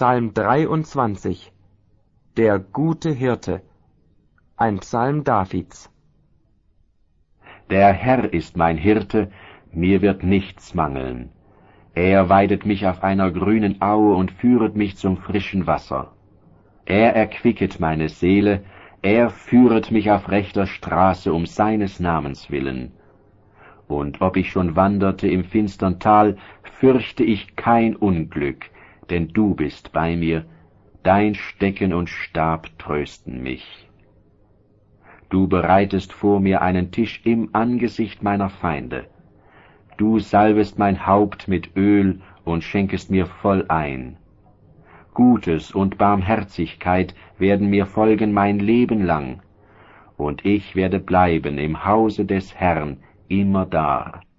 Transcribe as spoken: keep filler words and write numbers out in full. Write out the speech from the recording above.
Psalm dreiundzwanzig. Der gute Hirte. Ein Psalm Davids. Der Herr ist mein Hirte, mir wird nichts mangeln. Er weidet mich auf einer grünen Aue und führet mich zum frischen Wasser. Er erquicket meine Seele, er führet mich auf rechter Straße um seines Namens willen. Und ob ich schon wanderte im finstern Tal, fürchte ich kein Unglück, denn du bist bei mir, dein Stecken und Stab trösten mich. Du bereitest vor mir einen Tisch im Angesicht meiner Feinde. Du salbest mein Haupt mit Öl und schenkest mir voll ein. Gutes und Barmherzigkeit werden mir folgen mein Leben lang, und ich werde bleiben im Hause des Herrn immerdar.